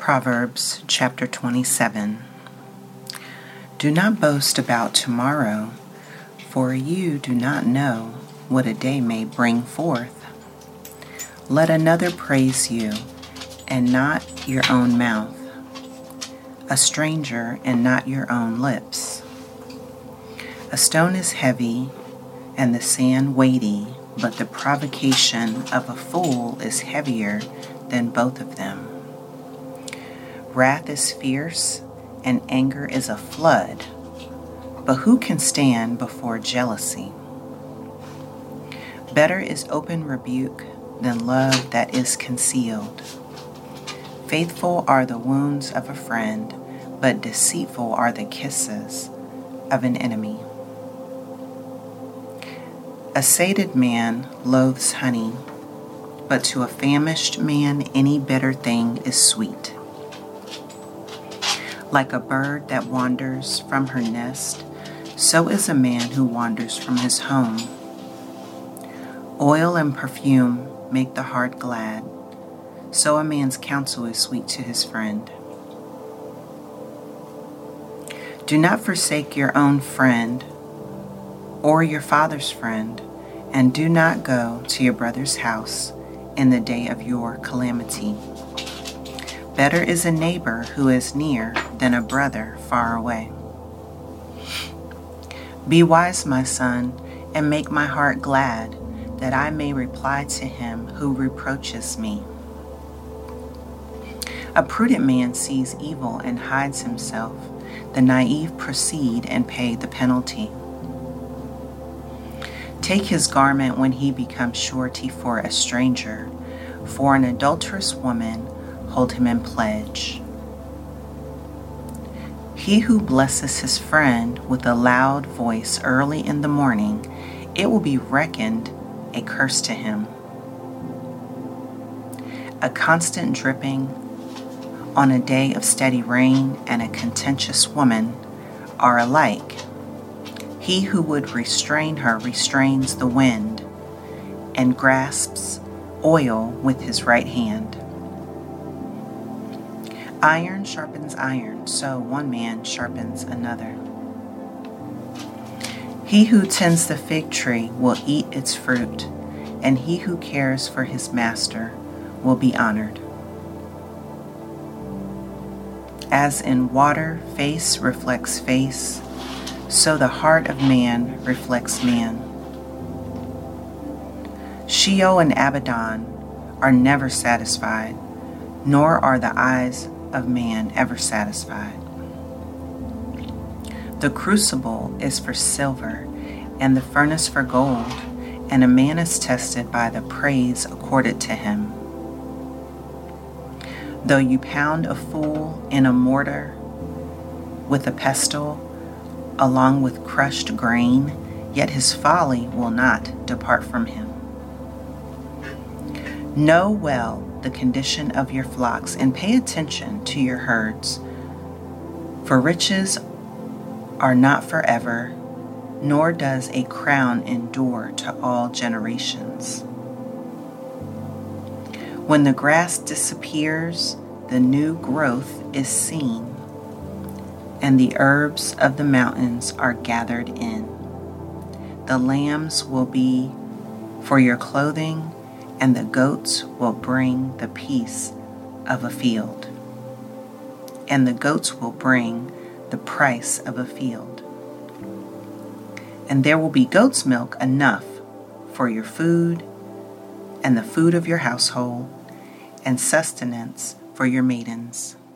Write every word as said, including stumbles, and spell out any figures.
Proverbs chapter twenty-seven. Do not boast about tomorrow, for you do not know what a day may bring forth. Let another praise you, and not your own mouth, a stranger and not your own lips. A stone is heavy, and the sand weighty, but the provocation of a fool is heavier than both of them. Wrath is fierce, and anger is a flood, but who can stand before jealousy? Better is open rebuke than love that is concealed. Faithful are the wounds of a friend, but deceitful are the kisses of an enemy. A sated man loathes honey, but to a famished man any bitter thing is sweet. Like a bird that wanders from her nest, so is a man who wanders from his home. Oil and perfume make the heart glad, so a man's counsel is sweet to his friend. Do not forsake your own friend or your father's friend, and do not go to your brother's house in the day of your calamity. Better is a neighbor who is near than a brother far away. Be wise, my son, and make my heart glad, that I may reply to him who reproaches me. A prudent man sees evil and hides himself. The naive proceed and pay the penalty. Take his garment when he becomes surety for a stranger. For an adulterous woman, hold him in pledge. He who blesses his friend with a loud voice early in the morning, it will be reckoned a curse to him. A constant dripping on a day of steady rain and a contentious woman are alike. He who would restrain her restrains the wind and grasps oil with his right hand. Iron sharpens iron, so one man sharpens another. He who tends the fig tree will eat its fruit, and he who cares for his master will be honored. As in water face reflects face, so the heart of man reflects man. Sheol and Abaddon are never satisfied, nor are the eyes of man ever satisfied. The crucible is for silver, and the furnace for gold, and a man is tested by the praise accorded to him. Though you pound a fool in a mortar with a pestle, along with crushed grain, yet his folly will not depart from him. Know well the condition of your flocks, and pay attention to your herds. For riches are not forever, nor does a crown endure to all generations. When the grass disappears, the new growth is seen, and the herbs of the mountains are gathered in. The lambs will be for your clothing, and the goats will bring the peace of a field. And the goats will bring the price of a field. And there will be goat's milk enough for your food, and the food of your household, and sustenance for your maidens.